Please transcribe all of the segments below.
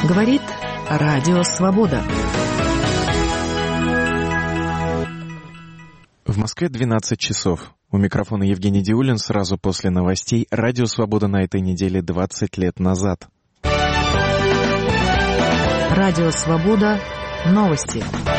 Говорит Радио Свобода. В Москве 12 часов. У микрофона Евгений Диулин. Сразу после новостей. Радио Свобода на этой неделе 20 лет назад. Радио Свобода. Новости.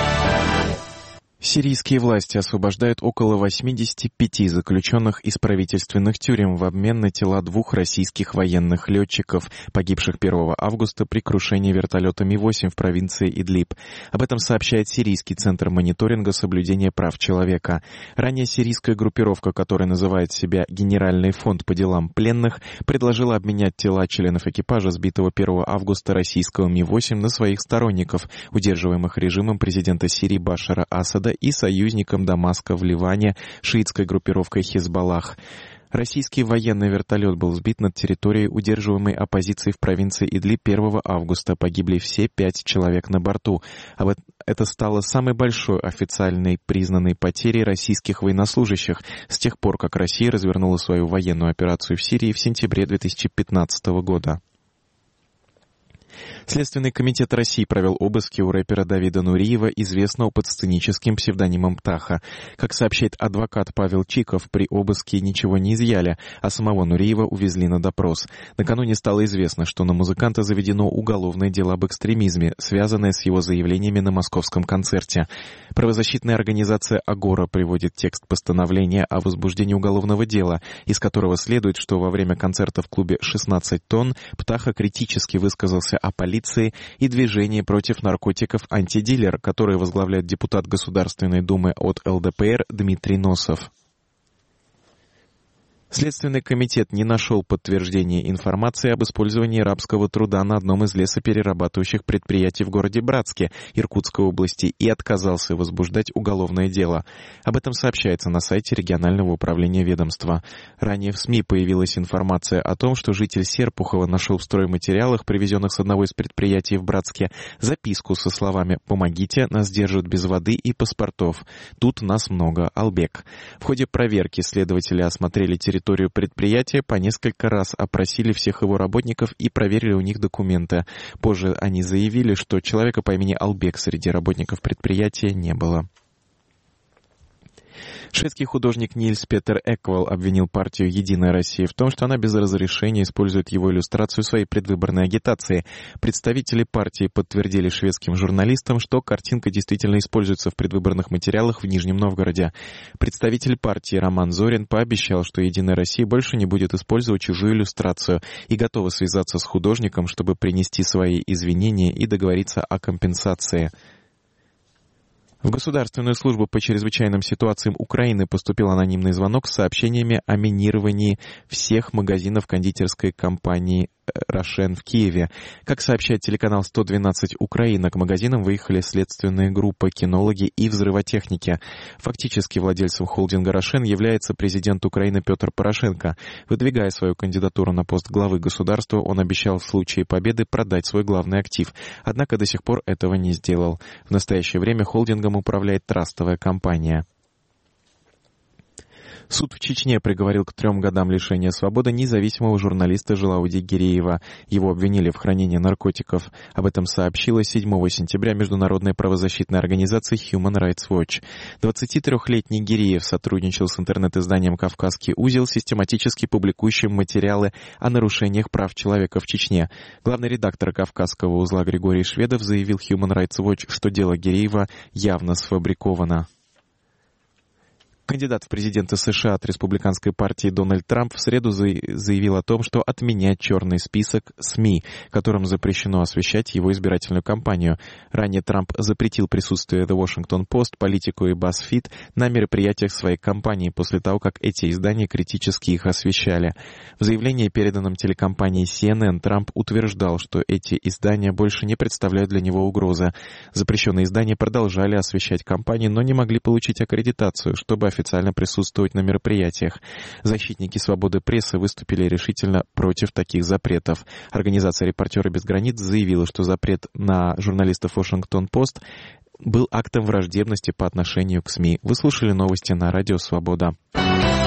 Сирийские власти освобождают около 85 заключенных из правительственных тюрем в обмен на тела 2 российских военных летчиков, погибших 1 августа при крушении вертолета Ми-8 в провинции Идлиб. Об этом сообщает Сирийский центр мониторинга соблюдения прав человека. Ранее сирийская группировка, которая называет себя Генеральный фонд по делам пленных, предложила обменять тела членов экипажа сбитого 1 августа российского Ми-8 на своих сторонников, удерживаемых режимом президента Сирии Башара Асада и союзником Дамаска в Ливане, шиитской группировкой Хизбаллах. Российский военный вертолет был сбит над территорией, удерживаемой оппозицией в провинции Идлиб 1 августа. Погибли все 5 человек на борту. Это стало самой большой официальной признанной потерей российских военнослужащих с тех пор, как Россия развернула свою военную операцию в Сирии в сентябре 2015 года. Следственный комитет России провел обыски у рэпера Давида Нуриева, известного под сценическим псевдонимом Птаха. Как сообщает адвокат Павел Чиков, при обыске ничего не изъяли, а самого Нуриева увезли на допрос. Накануне стало известно, что на музыканта заведено уголовное дело об экстремизме, связанное с его заявлениями на московском концерте. Правозащитная организация «Агора» приводит текст постановления о возбуждении уголовного дела, из которого следует, что во время концерта в клубе «16 тонн» Птаха критически высказался о полиции и движении против наркотиков «Антидилер», которое возглавляет депутат Государственной Думы от ЛДПР Дмитрий Носов. Следственный комитет не нашел подтверждения информации об использовании рабского труда на одном из лесоперерабатывающих предприятий в городе Братске Иркутской области и отказался возбуждать уголовное дело. Об этом сообщается на сайте регионального управления ведомства. Ранее в СМИ появилась информация о том, что житель Серпухова нашел в стройматериалах, привезенных с одного из предприятий в Братске, записку со словами «Помогите, нас держат без воды и паспортов. Тут нас много, Албек». В ходе проверки следователи осмотрели территорию предприятия, по несколько раз опросили всех его работников и проверили у них документы. Позже они заявили, что человека по имени Албек среди работников предприятия не было. Шведский художник Нильс Петер Эквал обвинил партию «Единая Россия» в том, что она без разрешения использует его иллюстрацию в своей предвыборной агитации. Представители партии подтвердили шведским журналистам, что картинка действительно используется в предвыборных материалах в Нижнем Новгороде. Представитель партии Роман Зорин пообещал, что «Единая Россия» больше не будет использовать чужую иллюстрацию и готова связаться с художником, чтобы принести свои извинения и договориться о компенсации. В Государственную службу по чрезвычайным ситуациям Украины поступил анонимный звонок с сообщениями о минировании всех магазинов кондитерской компании «Рошен» в Киеве. Как сообщает телеканал 112 Украина, к магазинам выехали следственные группы, кинологи и взрывотехники. Фактически владельцем холдинга «Рошен» является президент Украины Петр Порошенко. Выдвигая свою кандидатуру на пост главы государства, он обещал в случае победы продать свой главный актив. Однако до сих пор этого не сделал. В настоящее время холдингом управляет трастовая компания. Суд в Чечне приговорил к 3 годам лишения свободы независимого журналиста Желауди Гиреева. Его обвинили в хранении наркотиков. Об этом сообщила 7 сентября международная правозащитная организация Human Rights Watch. 23-летний Гиреев сотрудничал с интернет-изданием «Кавказский узел», систематически публикующим материалы о нарушениях прав человека в Чечне. Главный редактор «Кавказского узла» Григорий Шведов заявил Human Rights Watch, что дело Гиреева явно сфабриковано. Кандидат в президенты США от республиканской партии Дональд Трамп в среду заявил о том, что отменяет черный список СМИ, которым запрещено освещать его избирательную кампанию. Ранее Трамп запретил присутствие The Washington Post, Politico и BuzzFeed на мероприятиях своей кампании после того, как эти издания критически их освещали. В заявлении, переданном телекомпанией CNN, Трамп утверждал, что эти издания больше не представляют для него угрозы. Запрещенные издания продолжали освещать кампанию, но не могли получить аккредитацию, чтобы официально присутствовать на мероприятиях. Защитники свободы прессы выступили решительно против таких запретов. Организация «Репортеры без границ» заявила, что запрет на журналистов Washington Post был актом враждебности по отношению к СМИ. Вы слушали новости на Радио Свобода.